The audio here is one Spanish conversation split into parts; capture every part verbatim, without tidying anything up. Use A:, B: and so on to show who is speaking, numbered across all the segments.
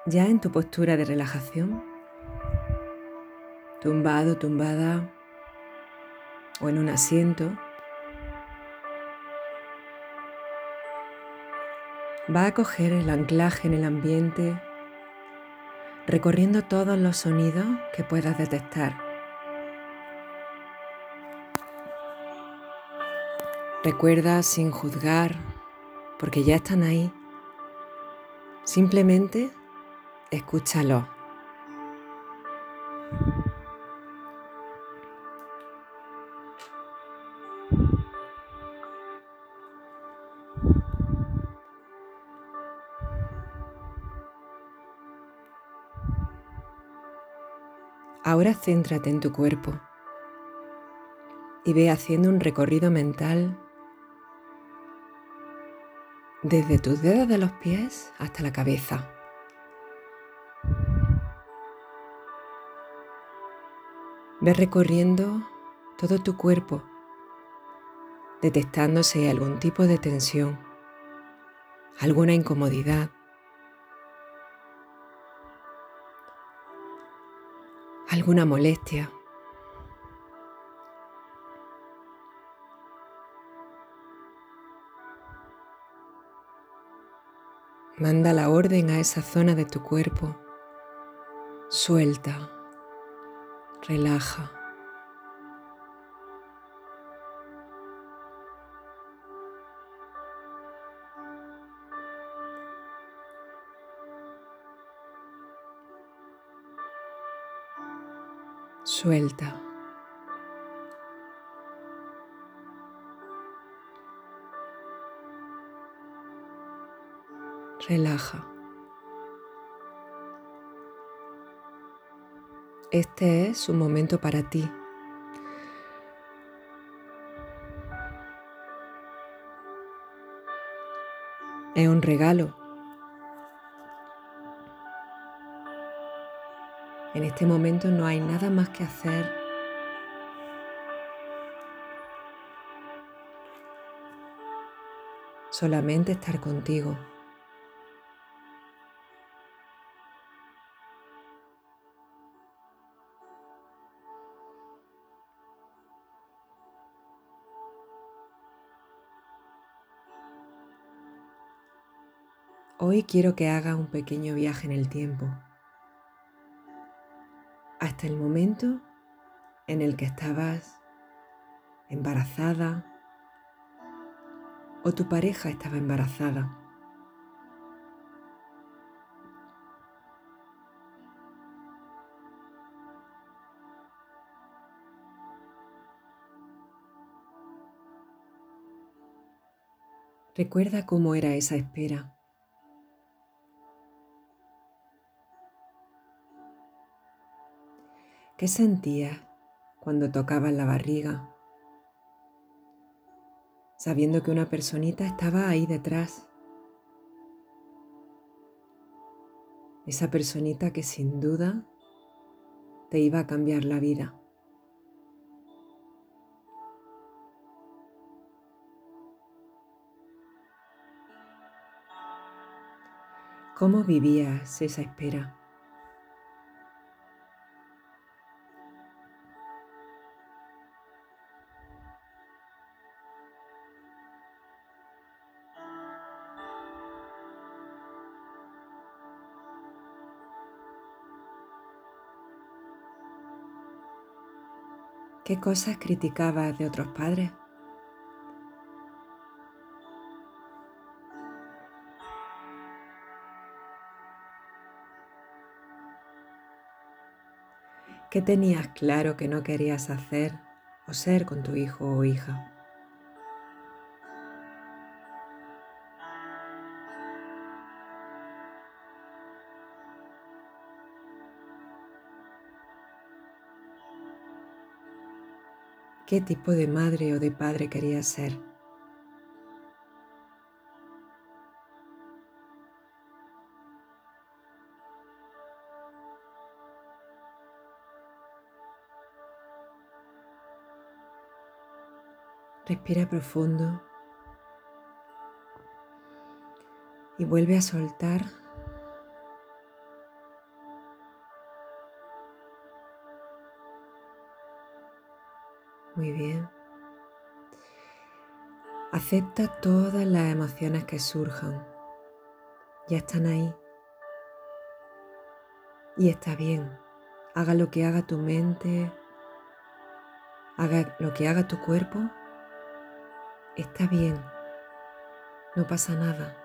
A: Ya en tu postura de relajación, tumbado, tumbada o en un asiento, va a coger el anclaje en el ambiente, recorriendo todos los sonidos que puedas detectar. Recuerda sin juzgar, porque ya están ahí. Simplemente escúchalos. Ahora céntrate en tu cuerpo y ve haciendo un recorrido mental desde tus dedos de los pies hasta la cabeza. Ve recorriendo todo tu cuerpo, detectando si hay algún tipo de tensión, alguna incomodidad, alguna molestia. Manda la orden a esa zona de tu cuerpo. Suelta, relaja. Suelta. Relaja. Este es un momento para ti. Es un regalo. En este momento no hay nada más que hacer. Solamente estar contigo. Hoy quiero que hagas un pequeño viaje en el tiempo, hasta el momento en el que estabas embarazada o tu pareja estaba embarazada. Recuerda cómo era esa espera. ¿Qué sentías cuando tocabas la barriga, sabiendo que una personita estaba ahí detrás? Esa personita que sin duda te iba a cambiar la vida. ¿Cómo vivías esa espera? ¿Qué cosas criticabas de otros padres? ¿Qué tenías claro que no querías hacer o ser con tu hijo o hija? ¿Qué tipo de madre o de padre querías ser? Respira profundo y vuelve a soltar Muy bien. Acepta todas las emociones que surjan. Ya están ahí. Y está bien. Haga lo que haga tu mente, haga lo que haga tu cuerpo. Está bien. No pasa nada.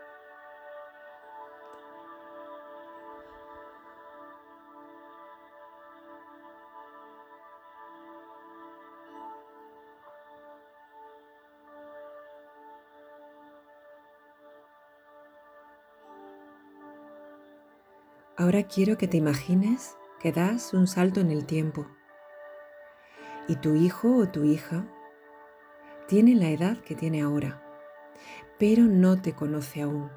A: Ahora quiero que te imagines que das un salto en el tiempo y tu hijo o tu hija tiene la edad que tiene ahora, pero no te conoce aún.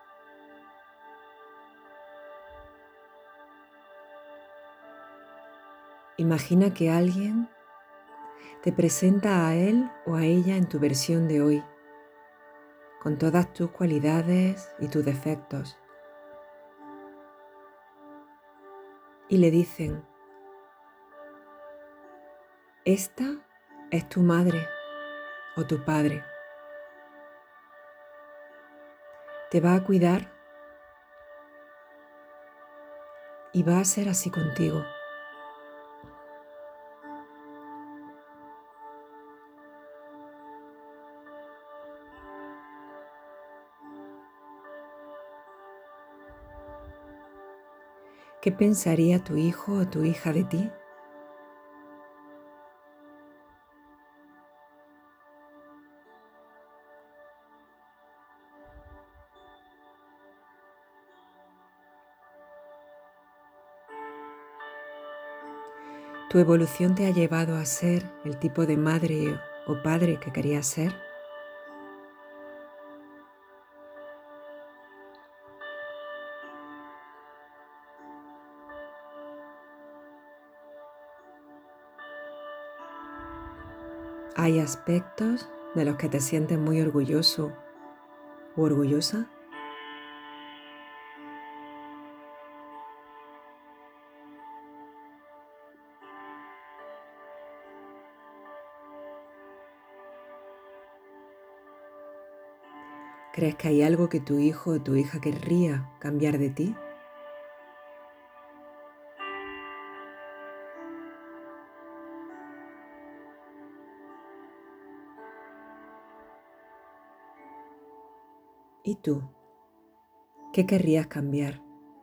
A: Imagina que alguien te presenta a él o a ella en tu versión de hoy, con todas tus cualidades y tus defectos. Y le dicen, esta es tu madre o tu padre. Te va a cuidar y va a ser así contigo. ¿Qué pensaría tu hijo o tu hija de ti? ¿Tu evolución te ha llevado a ser el tipo de madre o padre que querías ser? ¿Hay aspectos de los que te sientes muy orgulloso o orgullosa? ¿Crees que hay algo que tu hijo o tu hija querría cambiar de ti? ¿Y tú? ¿Qué querrías cambiar?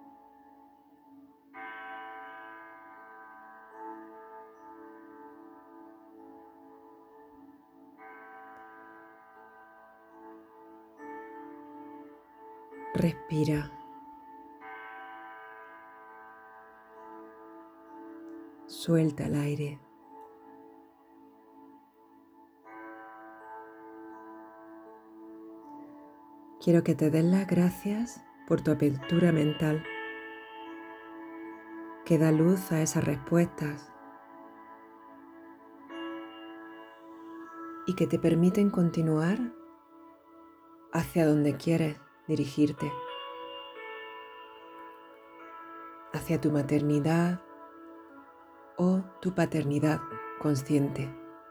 A: Respira. Suelta el aire. Quiero que te des las gracias por tu apertura mental, que da luz a esas respuestas y que te permiten continuar hacia donde quieres dirigirte, hacia tu maternidad o tu paternidad consciente.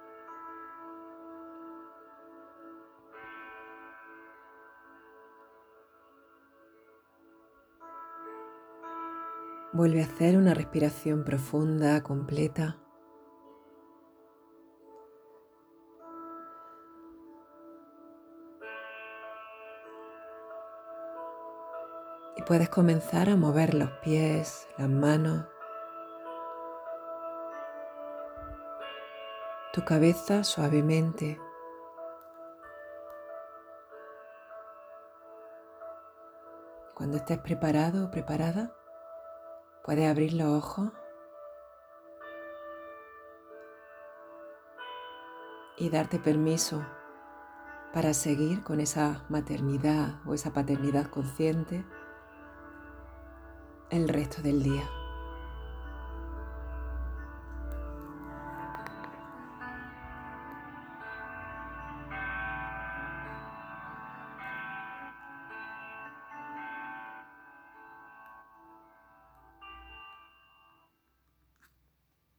A: Vuelve a hacer una respiración profunda, completa. Y puedes comenzar a mover los pies, las manos, tu cabeza suavemente. Cuando estés preparado o preparada, puedes abrir los ojos y darte permiso para seguir con esa maternidad o esa paternidad consciente el resto del día.